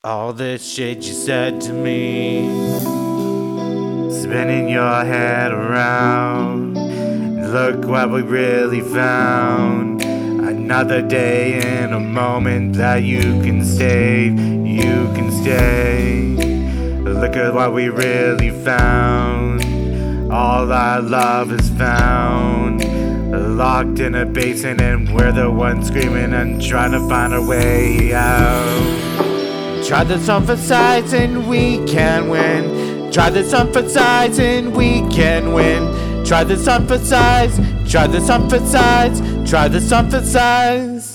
All this shit you said to me, spinning your head around. Look what we really found. Another day in a moment that you can stay, you can stay. Look at what we really found. All our love is found, locked in a basin, and we're the ones screaming and trying to find our way out. Try this on for sides and we can win. Try this on for sides and we can win. Try this on for sides. Try this on for sides. Try this on for sides.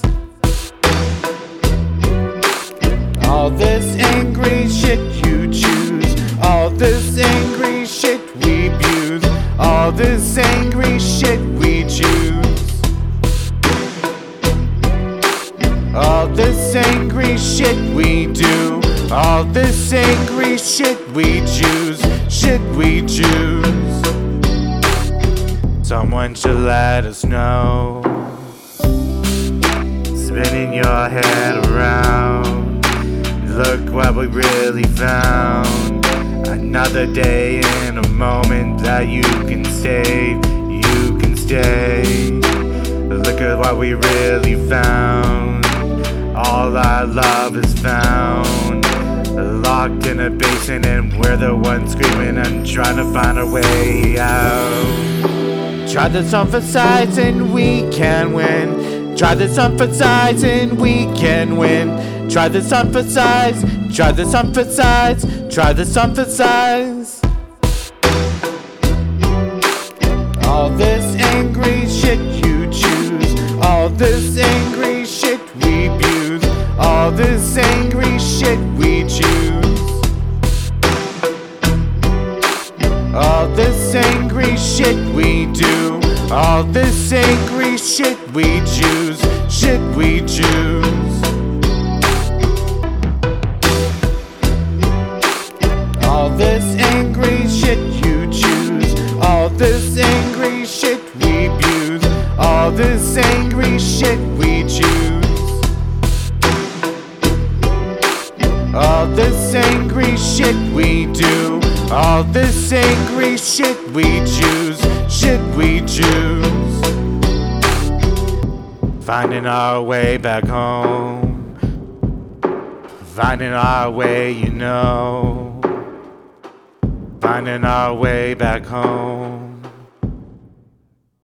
All this angry shit you choose. All this angry shit we abuse. All this angry shit we choose. All this angry shit we do. All this angry shit we choose. Shit we choose. Someone should let us know. Spinning your head around. Look what we really found. Another day in a moment that you can stay, you can stay. Look at what we really found. All our love is found, locked in a basin, and we're the ones screaming and trying to find our way out. Try this on for sides and we can win. Try this on for sides and we can win. Try this on for sides. Try this on for sides. Try this on for sides. All this angry shit you choose. All this angry shit we abuse. All this angry shit we choose. All this angry shit we do. All this angry shit we choose. Shit we choose. All this angry shit you choose. All this angry shit we abuse. All this angry shit we choose. All this angry shit we do. All this angry shit we choose. Shit we choose. Finding our way back home. Finding our way, you know. Finding our way back home.